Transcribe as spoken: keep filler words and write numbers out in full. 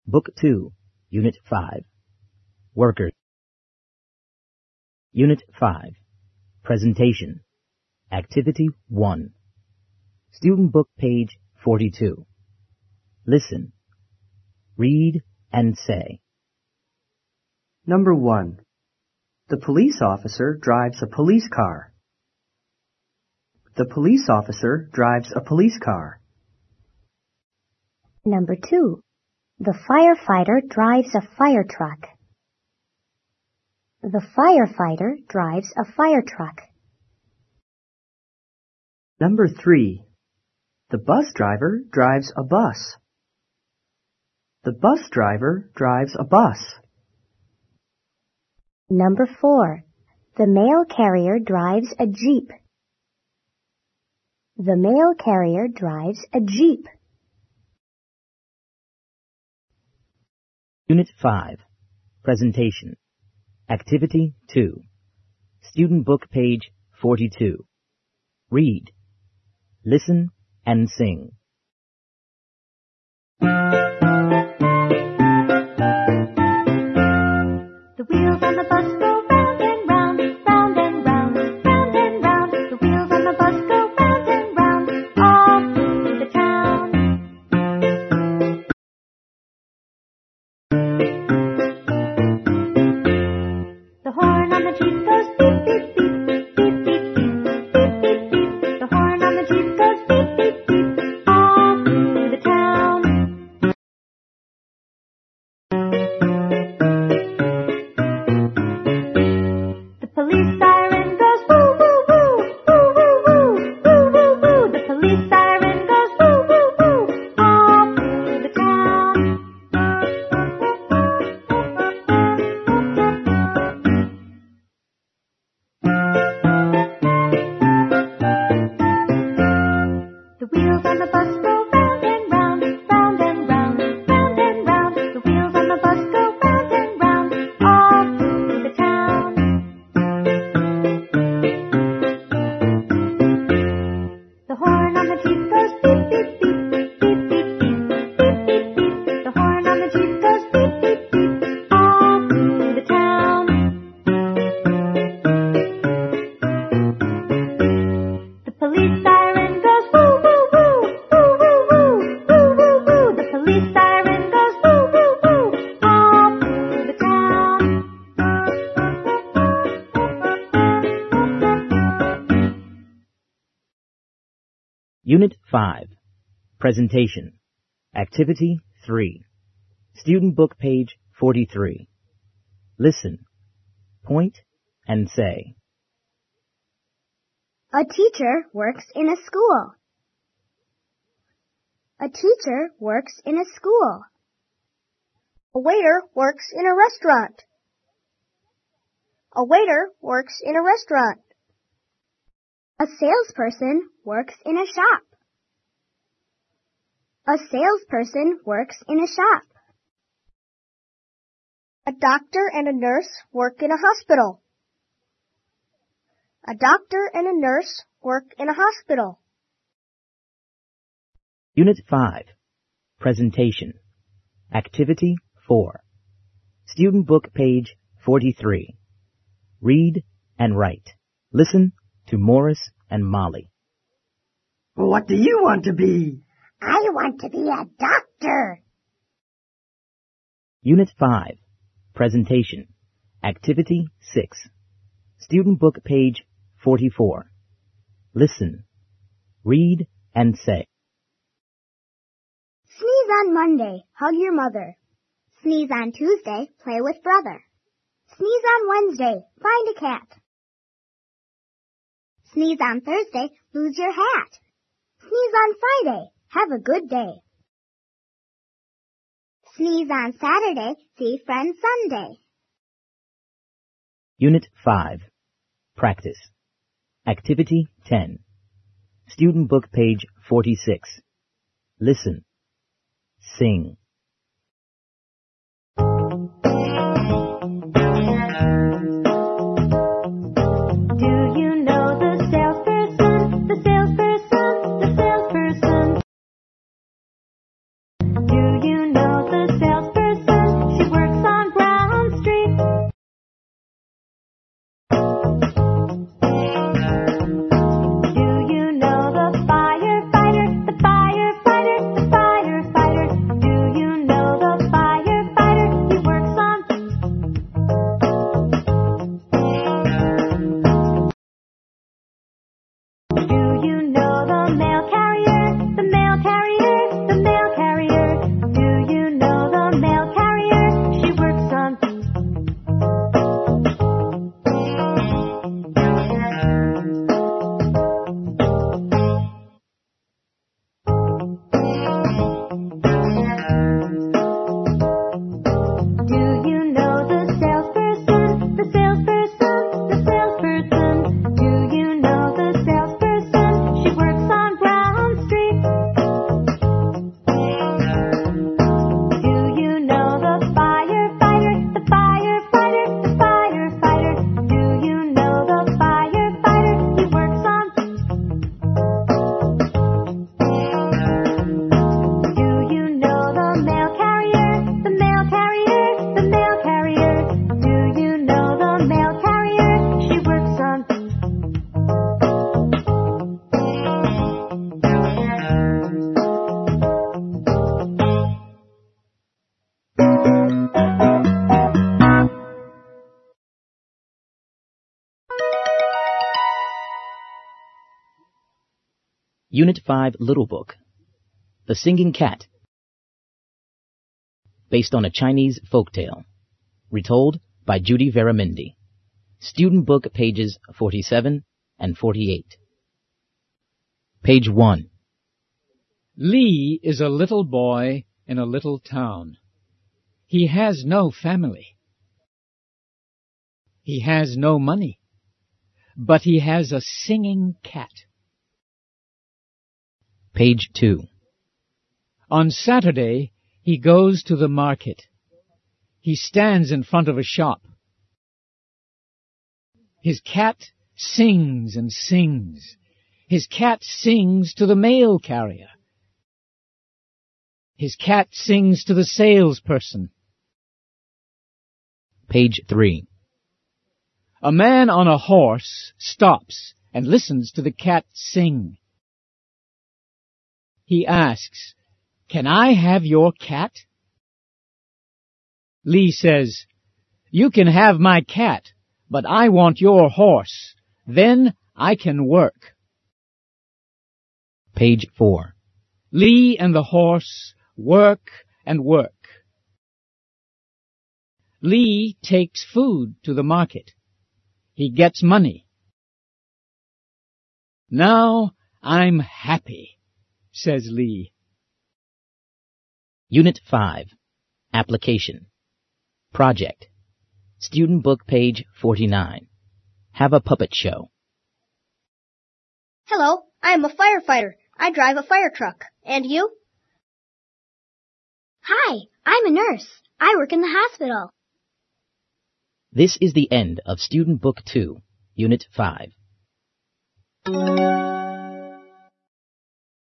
Book two, Unit five. Workers. Unit five. Presentation. Activity one. Student book page forty-two. Listen. Read and say. Number one. The police officer drives a police car. The police officer drives a police car. Number two. The firefighter drives a fire truck. The firefighter drives a fire truck. Number three. The bus driver drives a bus. The bus driver drives a bus. Number four. The mail carrier drives a jeep. The mail carrier drives a jeep. Unit five. Presentation. Activity two. Student book page forty-two. Read. Listen and sing. The wheels on the bus go round and round, round and round, round and round. The wheels on the bus go round and round, all through the town. The horn on the jeep goes beep, beep, beep, beep, beep, beep, beep, beep, beep. The horn on the jeep goes beep, beep, beep, all through the town. The police siren goes woo, woo, woo, woo, woo, woo, woo, woo, woo. The police siren goes woo, woo, woo, all through the town. The wheels on the bus go round and round, round and round, round and round. The wheels on the bus go round and round, all through the town. The horn on the jeep goes beep, beep, beep, beep, beep, beep, beep, beep, beep. The horn on the jeep goes beep, beep, beep, all through the town. The police siren goes woo, woo, woo, woo, woo, woo, woo, woo, woo. The police siren goes woo, woo, woo, all through the town. Unit five. Presentation. Activity three. Student book page forty-three. Listen. Point and say. A teacher works in a school. A teacher works in a school. A waiter works in a restaurant. A waiter works in a restaurant. A salesperson works in a shop. A salesperson works in a shop. A doctor and a nurse work in a hospital. A doctor and a nurse work in a hospital. Unit five. Presentation. Activity four. Student book page forty-three. Read and write. Listen to Morris and Molly. What do you want to be? I want to be a doctor. Unit five. Presentation. Activity six. Student book page forty-four. Listen. Read and say. Sneeze on Monday, hug your mother. Sneeze on Tuesday, play with brother. Sneeze on Wednesday, find a cat. Sneeze on Thursday, lose your hat. Sneeze on Friday, have a good day. Sneeze on Saturday, see friends Sunday. Unit five. Practice. Activity ten. Student book page forty-six. Listen. Sing. Do you know the salesperson, the salesperson, the salesperson? Do you know the salesperson? Unit five Little Book. The Singing Cat. Based on a Chinese folktale. Retold by Judy Veramindi. Student book pages forty-seven and forty-eight. Page one. Lee is a little boy in a little town. He has no family. He has no money, but he has a singing cat. Page two. On Saturday, he goes to the market. He stands in front of a shop. His cat sings and sings. His cat sings to the mail carrier. His cat sings to the salesperson. Page three. A man on a horse stops and listens to the cat sing. He asks, "Can I have your cat?" Lee says, "You can have my cat, but I want your horse. Then I can work." Page four. Lee and the horse work and work. Lee takes food to the market. He gets money. "Now I'm happy," says Lee. Unit five. Application. Project. Student book page forty-nine. Have a puppet show. Hello, I am a firefighter. I drive a fire truck. And you? Hi, I'm a nurse. I work in the hospital. This is the end of Student Book two, Unit five.